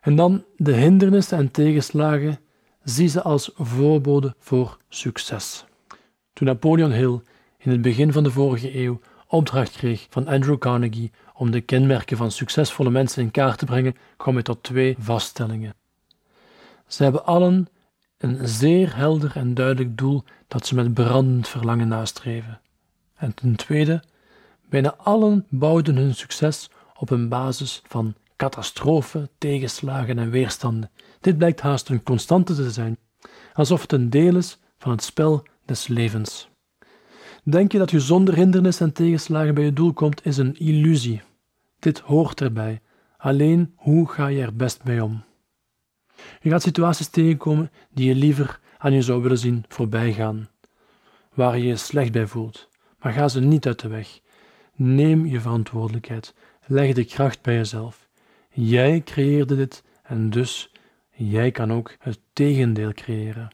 En dan de hindernissen en tegenslagen, zie ze als voorbode voor succes. Toen Napoleon Hill in het begin van de vorige eeuw opdracht kreeg van Andrew Carnegie om de kenmerken van succesvolle mensen in kaart te brengen, kwam hij tot 2 vaststellingen. Ze hebben allen een zeer helder en duidelijk doel dat ze met brandend verlangen nastreven. En ten tweede, bijna allen bouwden hun succes op een basis van catastrofen, tegenslagen en weerstanden. Dit blijkt haast een constante te zijn, alsof het een deel is van het spel des levens. Denk je dat je zonder hindernissen en tegenslagen bij je doel komt, is een illusie. Dit hoort erbij. Alleen, hoe ga je er best mee om? Je gaat situaties tegenkomen die je liever aan je zou willen zien voorbijgaan, waar je je slecht bij voelt, maar ga ze niet uit de weg. Neem je verantwoordelijkheid. Leg de kracht bij jezelf. Jij creëerde dit en dus jij kan ook het tegendeel creëren.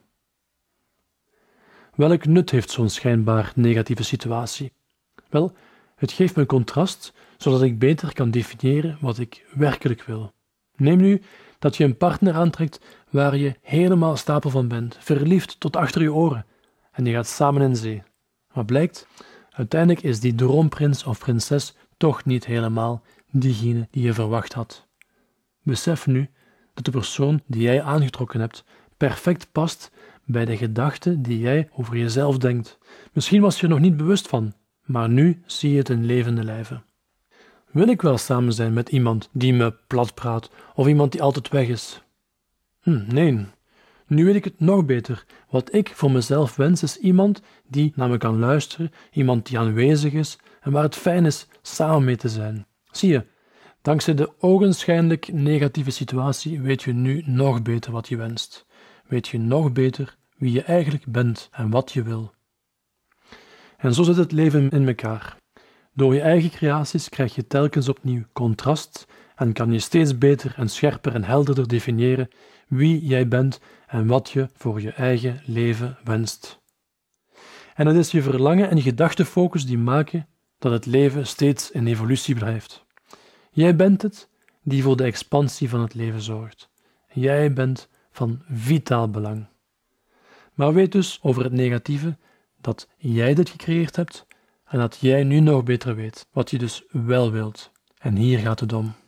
Welk nut heeft zo'n schijnbaar negatieve situatie? Wel, het geeft me een contrast, zodat ik beter kan definiëren wat ik werkelijk wil. Neem nu dat je een partner aantrekt waar je helemaal stapel van bent, verliefd tot achter je oren, en je gaat samen in zee. Wat blijkt? Uiteindelijk is die droomprins of prinses toch niet helemaal diegene die je verwacht had. Besef nu dat de persoon die jij aangetrokken hebt perfect past bij de gedachten die jij over jezelf denkt. Misschien was je er nog niet bewust van, maar nu zie je het in levende lijve. Wil ik wel samen zijn met iemand die me plat praat of iemand die altijd weg is? Nee. Nu weet ik het nog beter. Wat ik voor mezelf wens is iemand die naar me kan luisteren, iemand die aanwezig is en waar het fijn is samen mee te zijn. Zie je, dankzij de ogenschijnlijk negatieve situatie weet je nu nog beter wat je wenst. Weet je nog beter wie je eigenlijk bent en wat je wil. En zo zit het leven in elkaar. Door je eigen creaties krijg je telkens opnieuw contrast en kan je steeds beter en scherper en helderder definiëren wie jij bent en wat je voor je eigen leven wenst. En het is je verlangen en je gedachtenfocus die maken dat het leven steeds in evolutie blijft. Jij bent het die voor de expansie van het leven zorgt. Jij bent van vitaal belang. Maar weet dus over het negatieve dat jij dit gecreëerd hebt en dat jij nu nog beter weet wat je dus wel wilt. En hier gaat het om.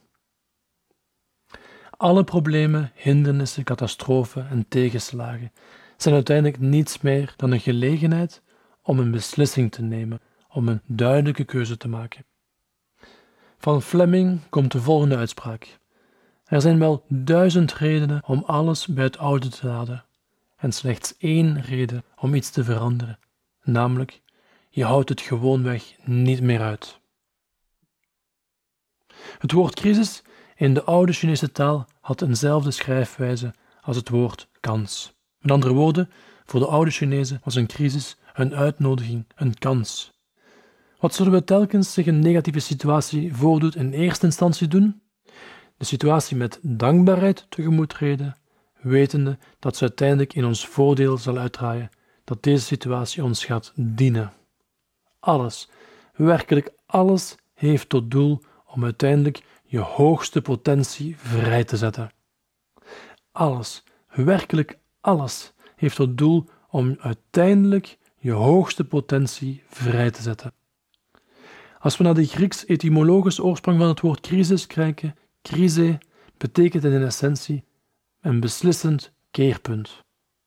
Alle problemen, hindernissen, catastrofen en tegenslagen zijn uiteindelijk niets meer dan een gelegenheid om een beslissing te nemen, om een duidelijke keuze te maken. Van Fleming komt de volgende uitspraak. Er zijn wel 1000 redenen om alles bij het oude te laten en slechts 1 reden om iets te veranderen, namelijk je houdt het gewoonweg niet meer uit. Het woord crisis in de oude Chinese taal had eenzelfde schrijfwijze als het woord kans. Met andere woorden, voor de oude Chinezen was een crisis een uitnodiging, een kans. Wat zullen we telkens zich een negatieve situatie voordoet in eerste instantie doen? De situatie met dankbaarheid tegemoet treden, wetende dat ze uiteindelijk in ons voordeel zal uitdraaien, dat deze situatie ons gaat dienen. Alles, werkelijk alles, heeft tot doel om uiteindelijk je hoogste potentie vrij te zetten. Alles, werkelijk alles, heeft tot doel om uiteindelijk je hoogste potentie vrij te zetten. Als we naar de Grieks-etymologische oorsprong van het woord crisis kijken, crise betekent in essentie een beslissend keerpunt.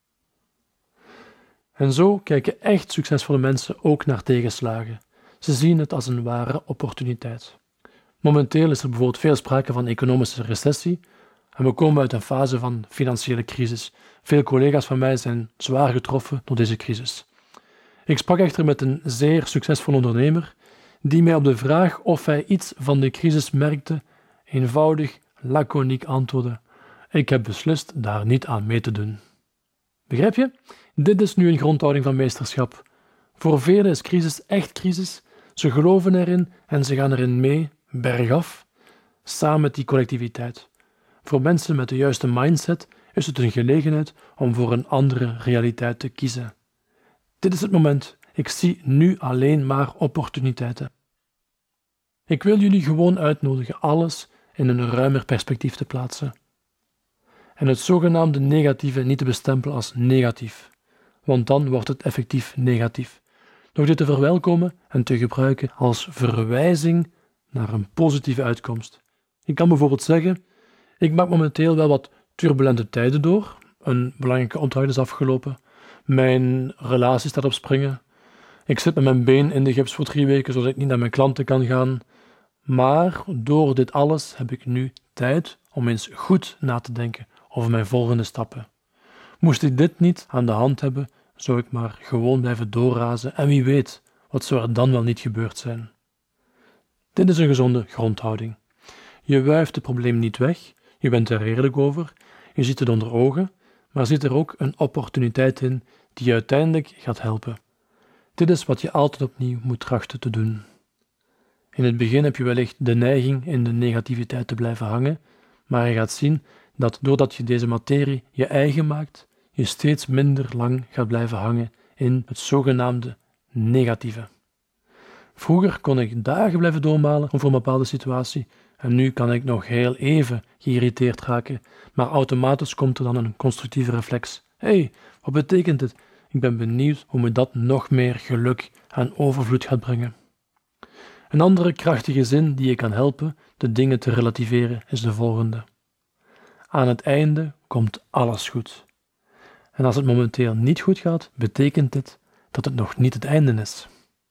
En zo kijken echt succesvolle mensen ook naar tegenslagen. Ze zien het als een ware opportuniteit. Momenteel is er bijvoorbeeld veel sprake van economische recessie en we komen uit een fase van financiële crisis. Veel collega's van mij zijn zwaar getroffen door deze crisis. Ik sprak echter met een zeer succesvol ondernemer die mij op de vraag of hij iets van de crisis merkte, eenvoudig, laconiek antwoordde: ik heb beslist daar niet aan mee te doen. Begrijp je? Dit is nu een grondhouding van meesterschap. Voor velen is crisis echt crisis. Ze geloven erin en ze gaan erin mee, bergaf, samen met die collectiviteit. Voor mensen met de juiste mindset is het een gelegenheid om voor een andere realiteit te kiezen. Dit is het moment. Ik zie nu alleen maar opportuniteiten. Ik wil jullie gewoon uitnodigen alles in een ruimer perspectief te plaatsen. en het zogenaamde negatieve niet te bestempelen als negatief, want dan wordt het effectief negatief. Door dit te verwelkomen en te gebruiken als verwijzing naar een positieve uitkomst. Ik kan bijvoorbeeld zeggen, ik maak momenteel wel wat turbulente tijden door, een belangrijke opdracht is afgelopen, mijn relatie staat op springen, ik zit met mijn been in de gips voor 3 weken zodat ik niet naar mijn klanten kan gaan, maar door dit alles heb ik nu tijd om eens goed na te denken over mijn volgende stappen. Moest ik dit niet aan de hand hebben, zou ik maar gewoon blijven doorrazen en wie weet, wat zou er dan wel niet gebeurd zijn. Dit is een gezonde grondhouding. Je wuift het probleem niet weg, je bent er eerlijk over, je ziet het onder ogen, maar ziet er ook een opportuniteit in die je uiteindelijk gaat helpen. Dit is wat je altijd opnieuw moet trachten te doen. In het begin heb je wellicht de neiging in de negativiteit te blijven hangen, maar je gaat zien dat doordat je deze materie je eigen maakt, je steeds minder lang gaat blijven hangen in het zogenaamde negatieve. Vroeger kon ik dagen blijven doormalen over een bepaalde situatie en nu kan ik nog heel even geïrriteerd raken, maar automatisch komt er dan een constructieve reflex. Hé, wat betekent dit? Ik ben benieuwd hoe me dat nog meer geluk en overvloed gaat brengen. Een andere krachtige zin die je kan helpen de dingen te relativeren is de volgende. Aan het einde komt alles goed. En als het momenteel niet goed gaat, betekent dit dat het nog niet het einde is.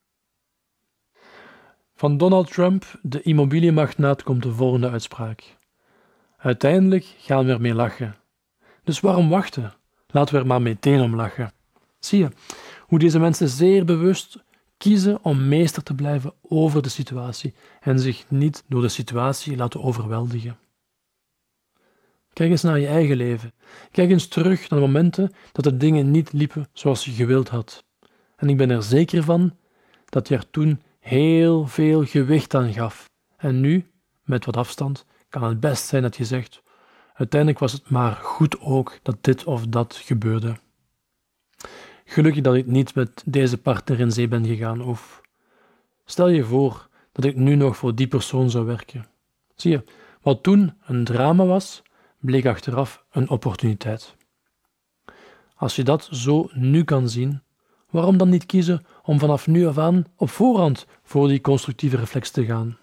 Van Donald Trump, de immobiliënmagnaat, komt de volgende uitspraak. Uiteindelijk gaan we ermee lachen. Dus waarom wachten? Laten we er maar meteen om lachen. Zie je hoe deze mensen zeer bewust kiezen om meester te blijven over de situatie en zich niet door de situatie laten overweldigen. Kijk eens naar je eigen leven. Kijk eens terug naar de momenten dat de dingen niet liepen zoals je gewild had. En ik ben er zeker van dat je er toen heel veel gewicht aan gaf. En nu, met wat afstand, kan het best zijn dat je zegt, uiteindelijk was het maar goed ook dat dit of dat gebeurde. Gelukkig dat ik niet met deze partner in zee ben gegaan, of stel je voor dat ik nu nog voor die persoon zou werken. Zie je, wat toen een drama was, bleek achteraf een opportuniteit. Als je dat zo nu kan zien, waarom dan niet kiezen om vanaf nu af aan op voorhand voor die constructieve reflex te gaan?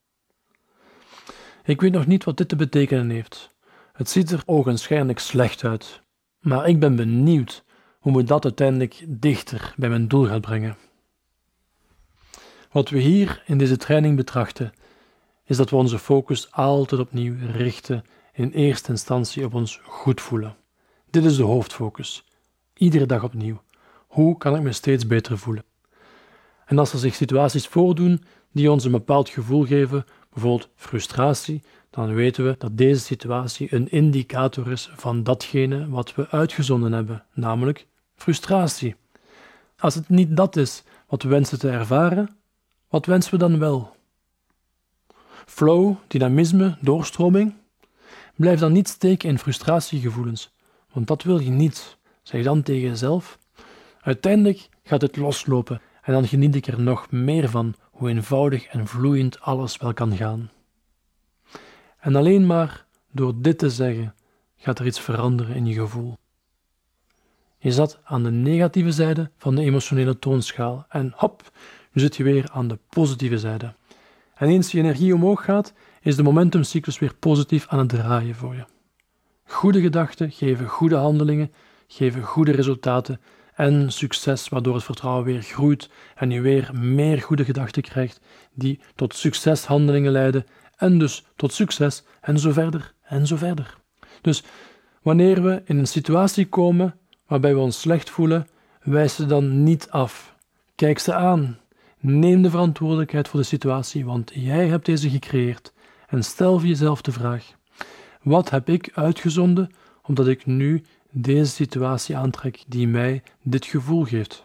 Ik weet nog niet wat dit te betekenen heeft. Het ziet er ogenschijnlijk slecht uit, maar ik ben benieuwd hoe me dat uiteindelijk dichter bij mijn doel gaat brengen. Wat we hier in deze training betrachten, is dat we onze focus altijd opnieuw richten in eerste instantie op ons goed voelen. Dit is de hoofdfocus. Iedere dag opnieuw. Hoe kan ik me steeds beter voelen? En als er zich situaties voordoen die ons een bepaald gevoel geven, bijvoorbeeld frustratie, dan weten we dat deze situatie een indicator is van datgene wat we uitgezonden hebben, namelijk frustratie. Als het niet dat is wat we wensen te ervaren, wat wensen we dan wel? Flow, dynamisme, doorstroming? Blijf dan niet steken in frustratiegevoelens, want dat wil je niet. Zeg dan tegen jezelf, uiteindelijk gaat het loslopen en dan geniet ik er nog meer van hoe eenvoudig en vloeiend alles wel kan gaan. En alleen maar door dit te zeggen, gaat er iets veranderen in je gevoel. Je zat aan de negatieve zijde van de emotionele toonschaal en hop, nu zit je weer aan de positieve zijde. En eens je energie omhoog gaat, is de momentumcyclus weer positief aan het draaien voor je. Goede gedachten geven goede handelingen, geven goede resultaten en succes, waardoor het vertrouwen weer groeit en je weer meer goede gedachten krijgt die tot succeshandelingen leiden en dus tot succes en zo verder en zo verder. Dus wanneer we in een situatie komen waarbij we ons slecht voelen, wijs ze dan niet af. Kijk ze aan. Neem de verantwoordelijkheid voor de situatie, want jij hebt deze gecreëerd. En stel voor jezelf de vraag, wat heb ik uitgezonden omdat ik nu deze situatie aantrek die mij dit gevoel geeft?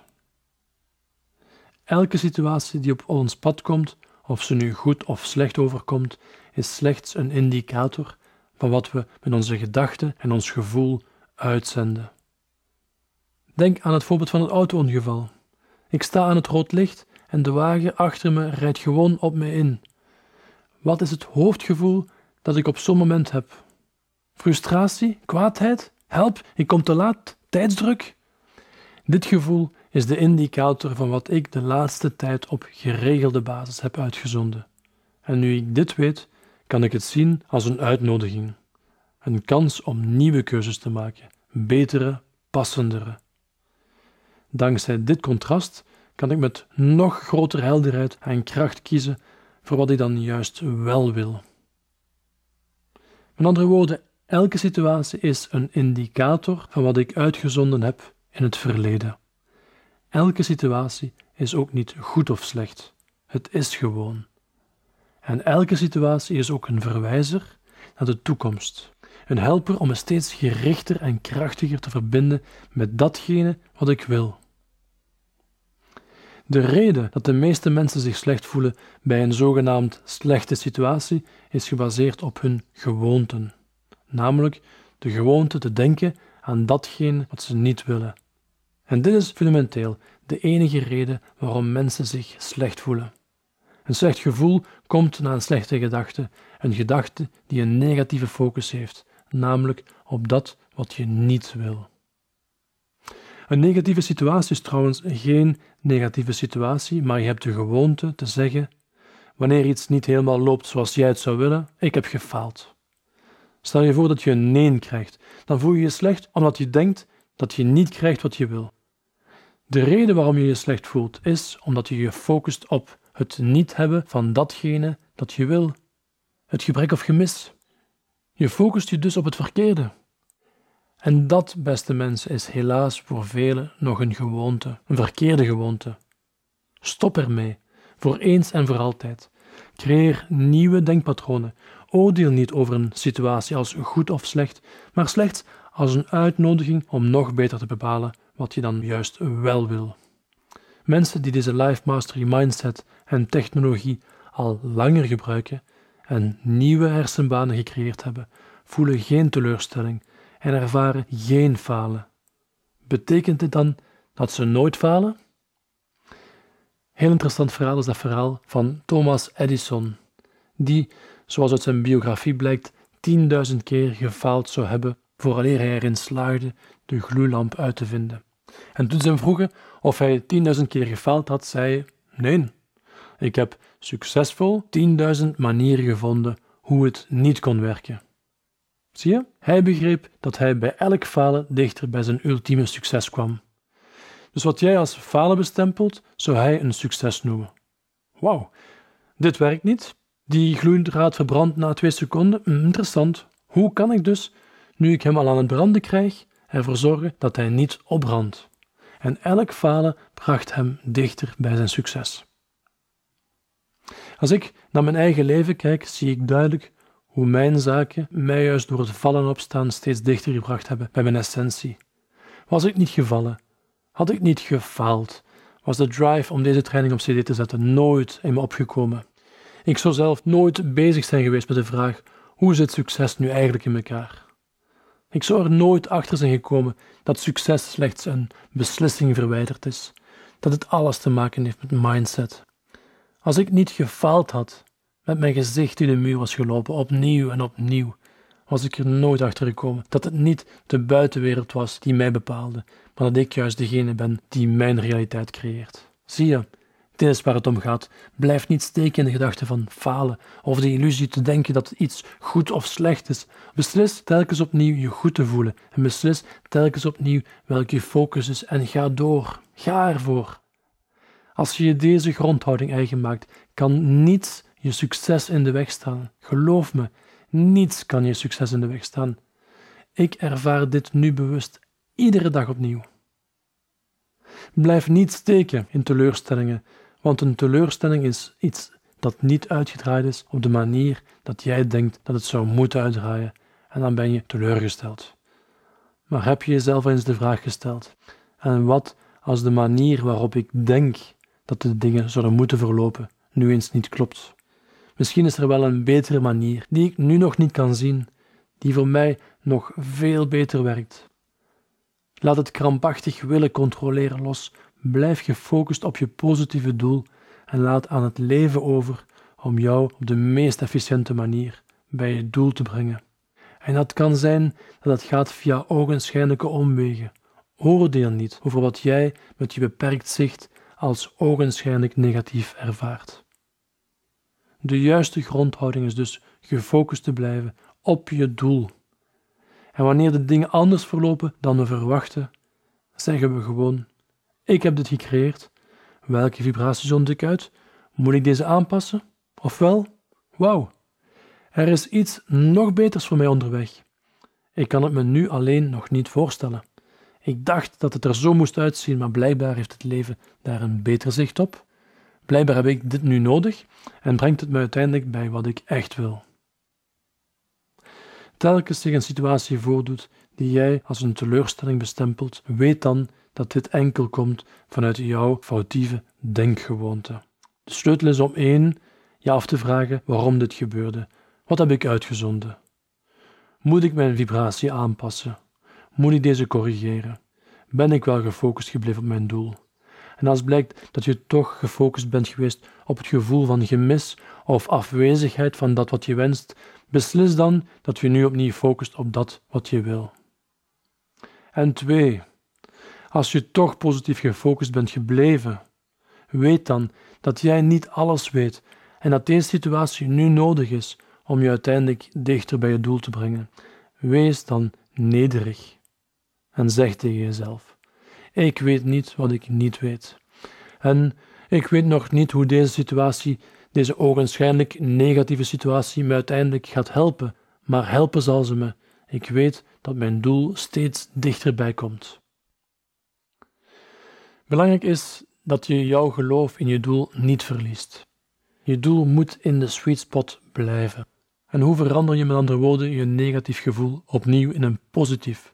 Elke situatie die op ons pad komt, of ze nu goed of slecht overkomt, is slechts een indicator van wat we met onze gedachten en ons gevoel uitzenden. Denk aan het voorbeeld van het auto-ongeval. Ik sta aan het rood licht en de wagen achter me rijdt gewoon op me in. Wat is het hoofdgevoel dat ik op zo'n moment heb? frustratie, kwaadheid, help, ik kom te laat, tijdsdruk. Dit gevoel is de indicator van wat ik de laatste tijd op geregelde basis heb uitgezonden. En nu ik dit weet, kan ik het zien als een uitnodiging. Een kans om nieuwe keuzes te maken, betere, passendere. Dankzij dit contrast kan ik met nog grotere helderheid en kracht kiezen voor wat ik dan juist wel wil. Met andere woorden, elke situatie is een indicator van wat ik uitgezonden heb in het verleden. Elke situatie is ook niet goed of slecht. Het is gewoon. En elke situatie is ook een verwijzer naar de toekomst. Een helper om me steeds gerichter en krachtiger te verbinden met datgene wat ik wil. De reden dat de meeste mensen zich slecht voelen bij een zogenaamd slechte situatie is gebaseerd op hun gewoonten. Namelijk de gewoonte te denken aan datgene wat ze niet willen. En dit is fundamenteel de enige reden waarom mensen zich slecht voelen. Een slecht gevoel komt na een slechte gedachte, een gedachte die een negatieve focus heeft, namelijk op dat wat je niet wil. Een negatieve situatie is trouwens geen negatieve situatie, maar je hebt de gewoonte te zeggen, wanneer iets niet helemaal loopt zoals jij het zou willen, ik heb gefaald. Stel je voor dat je een nee krijgt, dan voel je je slecht omdat je denkt dat je niet krijgt wat je wil. De reden waarom je je slecht voelt is omdat je je focust op het niet hebben van datgene dat je wil, het gebrek of gemis. Je focust je dus op het verkeerde. En dat, beste mensen, is helaas voor velen nog een gewoonte, een verkeerde gewoonte. Stop ermee, voor eens en voor altijd. Creëer nieuwe denkpatronen. Oordeel niet over een situatie als goed of slecht, maar slechts als een uitnodiging om nog beter te bepalen wat je dan juist wel wil. Mensen die deze Life Mastery Mindset en technologie al langer gebruiken en nieuwe hersenbanen gecreëerd hebben, voelen geen teleurstelling en ervaren geen falen. Betekent dit dan dat ze nooit falen? Heel interessant verhaal is dat verhaal van Thomas Edison, die, zoals uit zijn biografie blijkt, 10.000 keer gefaald zou hebben vooraleer hij erin slaagde de gloeilamp uit te vinden. En toen ze hem vroegen of hij 10.000 keer gefaald had, zei hij, nee, ik heb succesvol 10.000 manieren gevonden hoe het niet kon werken. Zie je? Hij begreep dat hij bij elk falen dichter bij zijn ultieme succes kwam. Dus wat jij als falen bestempelt, zou hij een succes noemen. Wauw, dit werkt niet. Die gloeidraad verbrandt na 2 seconden. Interessant. Hoe kan ik dus, nu ik hem al aan het branden krijg, ervoor zorgen dat hij niet opbrandt? En elk falen bracht hem dichter bij zijn succes. Als ik naar mijn eigen leven kijk, zie ik duidelijk hoe mijn zaken mij juist door het vallen en opstaan steeds dichter gebracht hebben bij mijn essentie. Was ik niet gevallen, had ik niet gefaald, was de drive om deze training op CD te zetten nooit in me opgekomen. Ik zou zelf nooit bezig zijn geweest met de vraag, hoe zit succes nu eigenlijk in elkaar? Ik zou er nooit achter zijn gekomen dat succes slechts een beslissing verwijderd is, dat het alles te maken heeft met mindset. Als ik niet gefaald had, met mijn gezicht in de muur was gelopen, opnieuw en opnieuw, was ik er nooit achter gekomen dat het niet de buitenwereld was die mij bepaalde, maar dat ik juist degene ben die mijn realiteit creëert. Zie je, dit is waar het om gaat. Blijf niet steken in de gedachte van falen of de illusie te denken dat iets goed of slecht is. Beslis telkens opnieuw je goed te voelen en beslis telkens opnieuw welke je focus is en ga door. Ga ervoor. Als je deze grondhouding eigen maakt, kan niets je succes in de weg staan. Geloof me, niets kan je succes in de weg staan. Ik ervaar dit nu bewust iedere dag opnieuw. Blijf niet steken in teleurstellingen, want een teleurstelling is iets dat niet uitgedraaid is op de manier dat jij denkt dat het zou moeten uitdraaien, en dan ben je teleurgesteld. Maar heb je jezelf eens de vraag gesteld, en wat als de manier waarop ik denk dat de dingen zouden moeten verlopen, nu eens niet klopt? Misschien is er wel een betere manier, die ik nu nog niet kan zien, die voor mij nog veel beter werkt. Laat het krampachtig willen controleren los, blijf gefocust op je positieve doel en laat aan het leven over om jou op de meest efficiënte manier bij je doel te brengen. En dat kan zijn dat het gaat via ogenschijnlijke omwegen. Oordeel niet over wat jij met je beperkt zicht als ogenschijnlijk negatief ervaart. De juiste grondhouding is dus gefocust te blijven op je doel. En wanneer de dingen anders verlopen dan we verwachten, zeggen we gewoon: ik heb dit gecreëerd. Welke vibratie zond ik uit? Moet ik deze aanpassen? Ofwel, wauw, er is iets nog beters voor mij onderweg. Ik kan het me nu alleen nog niet voorstellen. Ik dacht dat het er zo moest uitzien, maar blijkbaar heeft het leven daar een beter zicht op. Blijkbaar heb ik dit nu nodig en brengt het me uiteindelijk bij wat ik echt wil. Telkens zich een situatie voordoet die jij als een teleurstelling bestempelt, weet dan dat dit enkel komt vanuit jouw foutieve denkgewoonte. De sleutel is om je af te vragen waarom dit gebeurde. Wat heb ik uitgezonden? Moet ik mijn vibratie aanpassen? Moet ik deze corrigeren? Ben ik wel gefocust gebleven op mijn doel? En als blijkt dat je toch gefocust bent geweest op het gevoel van gemis of afwezigheid van dat wat je wenst, beslis dan dat je nu opnieuw focust op dat wat je wil. En 2, als je toch positief gefocust bent gebleven, weet dan dat jij niet alles weet en dat deze situatie nu nodig is om je uiteindelijk dichter bij je doel te brengen. Wees dan nederig en zeg tegen jezelf: ik weet niet wat ik niet weet. En ik weet nog niet hoe deze situatie, deze ogenschijnlijk negatieve situatie, me uiteindelijk gaat helpen, maar helpen zal ze me. Ik weet dat mijn doel steeds dichterbij komt. Belangrijk is dat je jouw geloof in je doel niet verliest. Je doel moet in de sweet spot blijven. En hoe verander je met andere woorden je negatief gevoel opnieuw in een positief?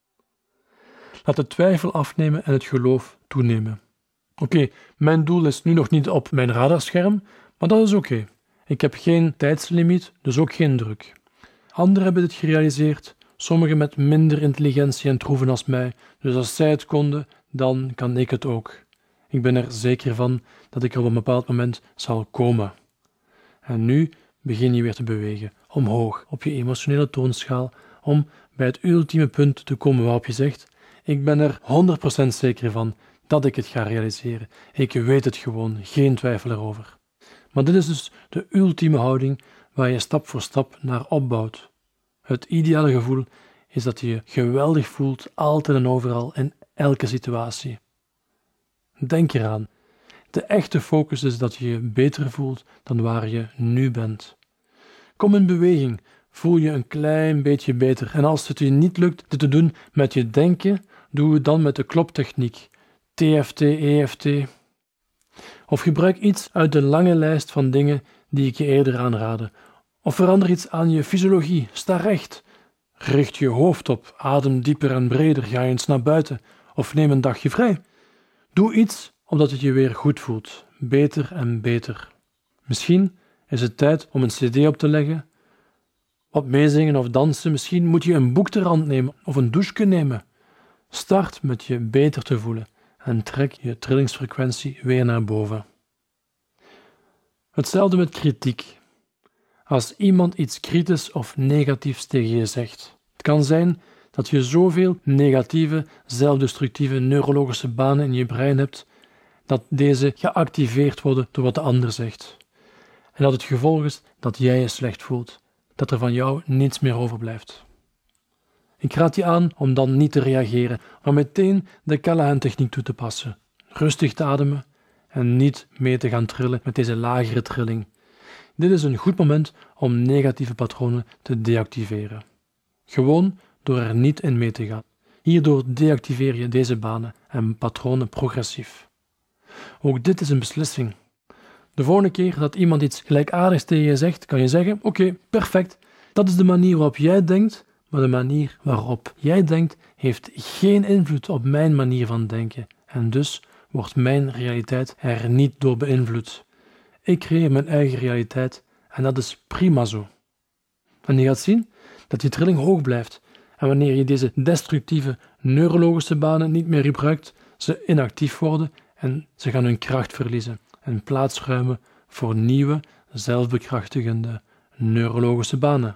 Laat de twijfel afnemen en het geloof toenemen. Oké, mijn doel is nu nog niet op mijn radarscherm, maar dat is oké. Ik heb geen tijdslimiet, dus ook geen druk. Anderen hebben dit gerealiseerd, sommigen met minder intelligentie en troeven als mij, dus als zij het konden, dan kan ik het ook. Ik ben er zeker van dat ik er op een bepaald moment zal komen. En nu begin je weer te bewegen, omhoog, op je emotionele toonschaal, om bij het ultieme punt te komen waarop je zegt: ik ben er 100% zeker van dat ik het ga realiseren. Ik weet het gewoon, geen twijfel erover. Maar dit is dus de ultieme houding waar je stap voor stap naar opbouwt. Het ideale gevoel is dat je je geweldig voelt, altijd en overal, in elke situatie. Denk eraan. De echte focus is dat je je beter voelt dan waar je nu bent. Kom in beweging, voel je een klein beetje beter. En als het je niet lukt dit te doen met je denken, doe het dan met de kloptechniek. TFT, EFT. Of gebruik iets uit de lange lijst van dingen die ik je eerder aanraadde. Of verander iets aan je fysiologie. Sta recht. Richt je hoofd op. Adem dieper en breder. Ga eens naar buiten. Of neem een dagje vrij. Doe iets omdat het je weer goed voelt. Beter en beter. Misschien is het tijd om een cd op te leggen. Wat meezingen of dansen. Misschien moet je een boek ter hand nemen of een douche nemen. Start met je beter te voelen en trek je trillingsfrequentie weer naar boven. Hetzelfde met kritiek. Als iemand iets kritisch of negatiefs tegen je zegt, het kan zijn dat je zoveel negatieve, zelfdestructieve neurologische banen in je brein hebt, dat deze geactiveerd worden door wat de ander zegt. En dat het gevolg is dat jij je slecht voelt, dat er van jou niets meer overblijft. Ik raad je aan om dan niet te reageren, maar meteen de Callahan-techniek toe te passen. Rustig te ademen en niet mee te gaan trillen met deze lagere trilling. Dit is een goed moment om negatieve patronen te deactiveren. Gewoon door er niet in mee te gaan. Hierdoor deactiveer je deze banen en patronen progressief. Ook dit is een beslissing. De volgende keer dat iemand iets gelijkaardigs tegen je zegt, kan je zeggen: oké, perfect, dat is de manier waarop jij denkt, maar de manier waarop jij denkt heeft geen invloed op mijn manier van denken en dus wordt mijn realiteit er niet door beïnvloed. Ik creëer mijn eigen realiteit en dat is prima zo. En je gaat zien dat die trilling hoog blijft en wanneer je deze destructieve neurologische banen niet meer gebruikt, ze inactief worden en ze gaan hun kracht verliezen en plaatsruimen voor nieuwe, zelfbekrachtigende neurologische banen.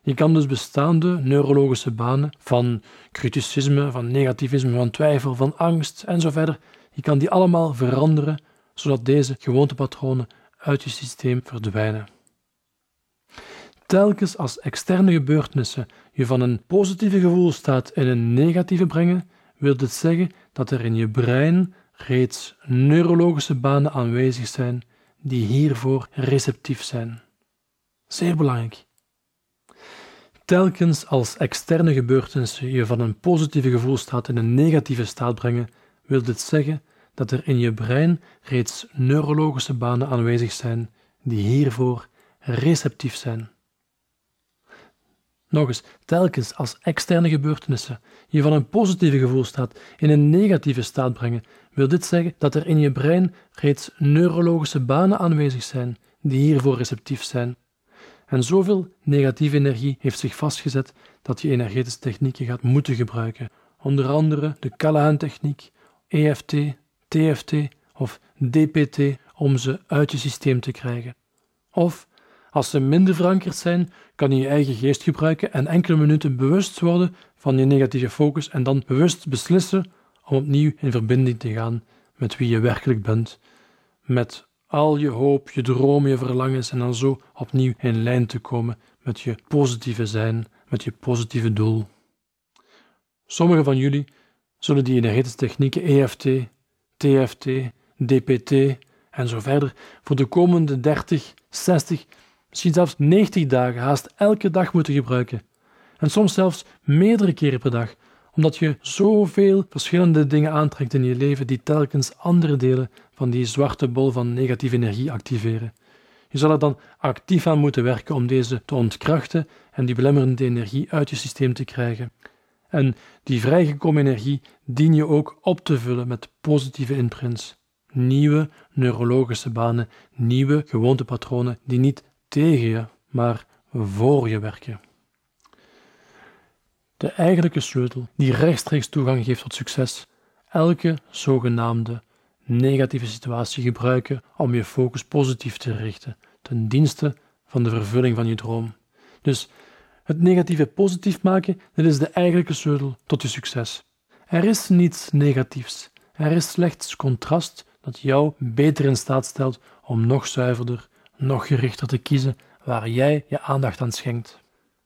Je kan dus bestaande neurologische banen van criticisme, van negativisme, van twijfel, van angst en zo verder, je kan die allemaal veranderen, zodat deze gewoontepatronen uit je systeem verdwijnen. Telkens als externe gebeurtenissen je van een positieve gevoelsstaat in een negatieve brengen, wil dit zeggen dat er in je brein reeds neurologische banen aanwezig zijn die hiervoor receptief zijn. Zeer belangrijk. Telkens als externe gebeurtenissen je van een positieve gevoelsstaat in een negatieve staat brengen, wil dit zeggen dat er in je brein reeds neurologische banen aanwezig zijn die hiervoor receptief zijn. Nog eens, telkens als externe gebeurtenissen je van een positieve gevoelsstaat in een negatieve staat brengen, wil dit zeggen dat er in je brein reeds neurologische banen aanwezig zijn die hiervoor receptief zijn. En zoveel negatieve energie heeft zich vastgezet dat je energetische technieken gaat moeten gebruiken. Onder andere de Callahan-techniek, EFT, TFT of DPT om ze uit je systeem te krijgen. Of, als ze minder verankerd zijn, kan je je eigen geest gebruiken en enkele minuten bewust worden van je negatieve focus en dan bewust beslissen om opnieuw in verbinding te gaan met wie je werkelijk bent, met al je hoop, je dromen, je verlangens en dan zo opnieuw in lijn te komen met je positieve zijn, met je positieve doel. Sommigen van jullie zullen die energetische technieken EFT, TFT, DPT en zo verder voor de komende 30, 60, misschien zelfs 90 dagen haast elke dag moeten gebruiken. En soms zelfs meerdere keren per dag, omdat je zoveel verschillende dingen aantrekt in je leven die telkens andere delen van die zwarte bol van negatieve energie activeren. Je zal er dan actief aan moeten werken om deze te ontkrachten en die belemmerende energie uit je systeem te krijgen. En die vrijgekomen energie dien je ook op te vullen met positieve imprints. Nieuwe neurologische banen, nieuwe gewoontepatronen die niet tegen je, maar voor je werken. De eigenlijke sleutel die rechtstreeks toegang geeft tot succes, elke zogenaamde negatieve situatie gebruiken om je focus positief te richten, ten dienste van de vervulling van je droom. Dus het negatieve positief maken, dit is de eigenlijke sleutel tot je succes. Er is niets negatiefs, er is slechts contrast dat jou beter in staat stelt om nog zuiverder, nog gerichter te kiezen waar jij je aandacht aan schenkt.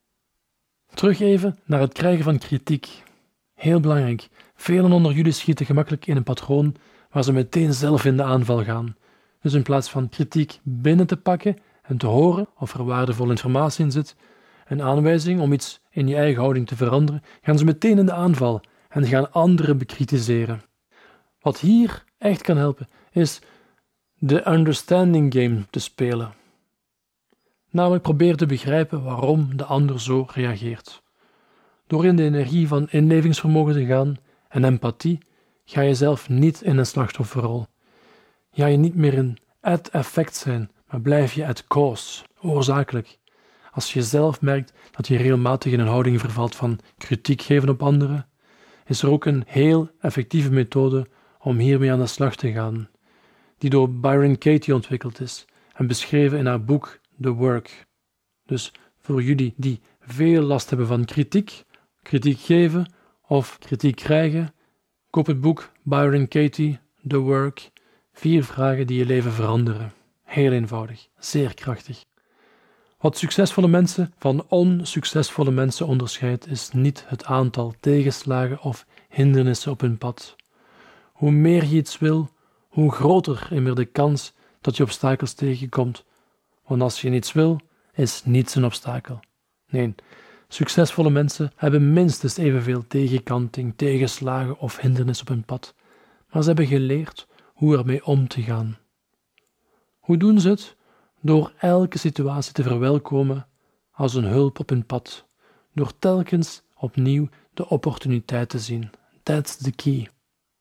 Terug even naar het krijgen van kritiek. Heel belangrijk, velen onder jullie schieten gemakkelijk in een patroon waar ze meteen zelf in de aanval gaan. Dus in plaats van kritiek binnen te pakken en te horen of er waardevolle informatie in zit, een aanwijzing om iets in je eigen houding te veranderen, gaan ze meteen in de aanval en gaan anderen bekritiseren. Wat hier echt kan helpen, is de understanding game te spelen. Namelijk probeer te begrijpen waarom de ander zo reageert. Door in de energie van inlevingsvermogen te gaan en empathie, ga je zelf niet in een slachtofferrol. Ga je niet meer in het effect zijn, maar blijf je het cause, oorzakelijk. Als je zelf merkt dat je regelmatig in een houding vervalt van kritiek geven op anderen, is er ook een heel effectieve methode om hiermee aan de slag te gaan, die door Byron Katie ontwikkeld is en beschreven in haar boek The Work. Dus voor jullie die veel last hebben van kritiek geven of kritiek krijgen, koop het boek Byron Katie, The Work, 4 vragen die je leven veranderen. Heel eenvoudig, zeer krachtig. Wat succesvolle mensen van onsuccesvolle mensen onderscheidt, is niet het aantal tegenslagen of hindernissen op hun pad. Hoe meer je iets wil, hoe groter immer de kans dat je obstakels tegenkomt. Want als je niets wil, is niets een obstakel. Nee, succesvolle mensen hebben minstens evenveel tegenkanting, tegenslagen of hindernissen op hun pad. Maar ze hebben geleerd hoe ermee om te gaan. Hoe doen ze het? Door elke situatie te verwelkomen als een hulp op hun pad. Door telkens opnieuw de opportuniteit te zien. That's the key.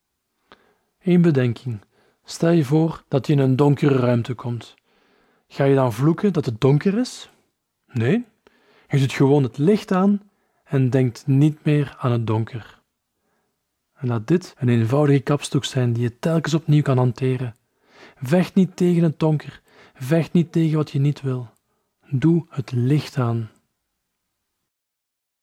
Eén bedenking. Stel je voor dat je in een donkere ruimte komt. Ga je dan vloeken dat het donker is? Nee. Je doet gewoon het licht aan en denkt niet meer aan het donker. En laat dit een eenvoudige kapstok zijn die je telkens opnieuw kan hanteren. Vecht niet tegen het donker. Vecht niet tegen wat je niet wil. Doe het licht aan.